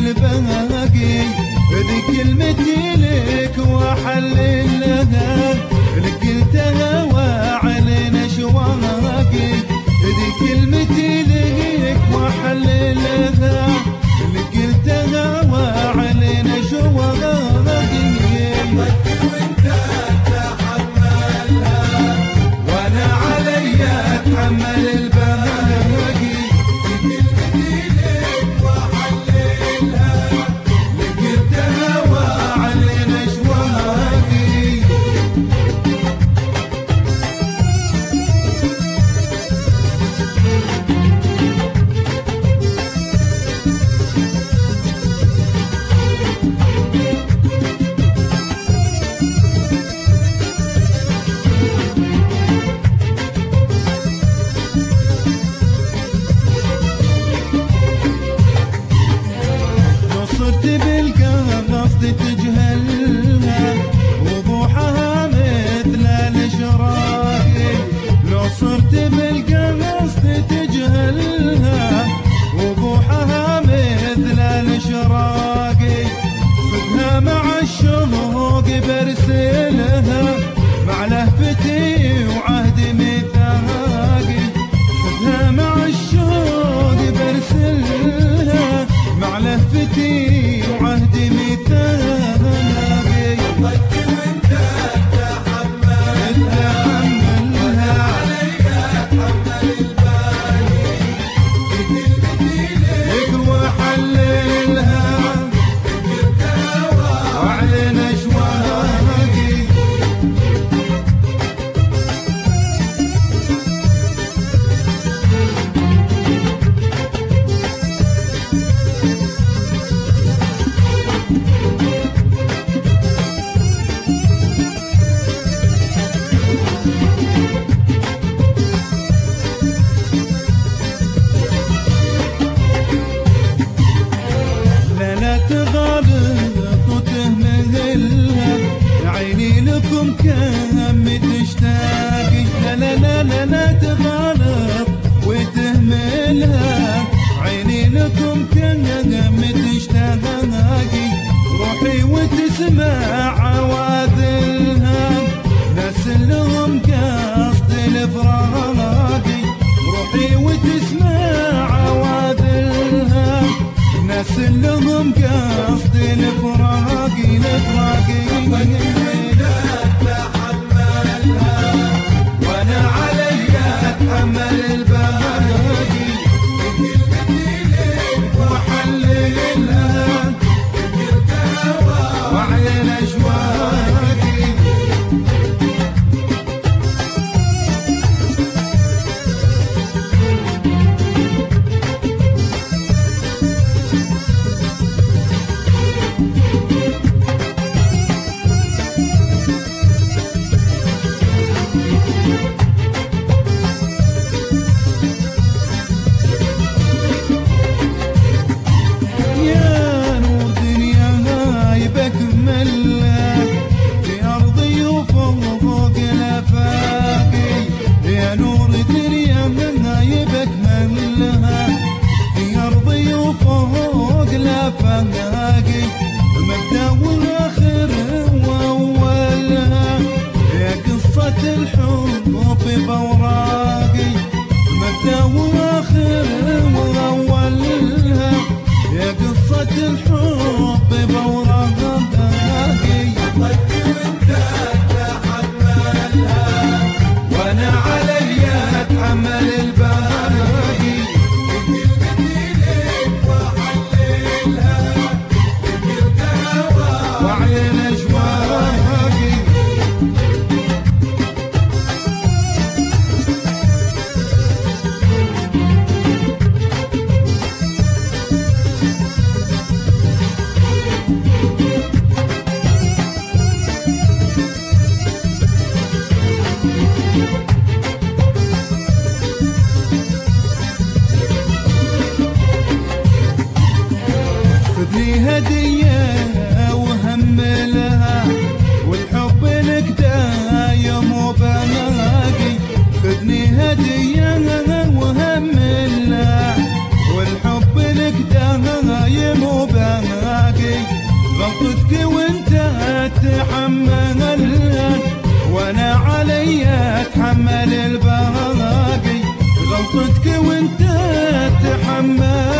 الباقي ذي كلمتي لك وحللها لك قلتها وعلينا شواقي ذي كلمتي لك وحللها لك قلتها وعلينا شواقي وانت تحملها وانا علي اتحمل الباقي كلمتي لك وحللها لقيتها وعلينا شواقي نصرت بالقصد تجهلها وضوحها مثل الاشراق نصرت بالقصد تجهلها وضوحها مثل الاشراق صدها مع الشوق برسلها مع لهفتي وعهد ميثاقي صدها مع الشوق برسلها مع لهفتي وعهد ميثاقي وانت تحملها علي اتحمل الباقي كلمتي لك وحللها لك وعلينا شواقي لا تغالط وتهملها عيني لكم كم تشتاقي لا تغالط وتهملها عيني لكم كم تشتاقي روحي وتسمع عواذلها ناس لهم قصد الفراقي روحي وتسمع عواذلها ناس لهم قصد الفراقي تحملها وانا علي اتحمل الباقي كلمتي لك وحللها وعلينا شواقي يا نور دنياي بكملها في أرضي وفوق الآفاقي يا نور دنياي بكملها في أرضي وفوق الآفاقي مبدأ وآخر وأولها يا قصة الحب بأوراقي مبدأ وآخر وأولها يا قصة الحب بأوراقي وانت تحملها وانا علي اتحمل الباقي كلمتي لك وحللها لك وعلينا شواقي خذني هدية وهملها والحب لك دايم وبناقي خذني هدية وهملها والحب لك دايم وبناقي تحمل وانا علي اتحمل الباقي غلطتك وانت تحمل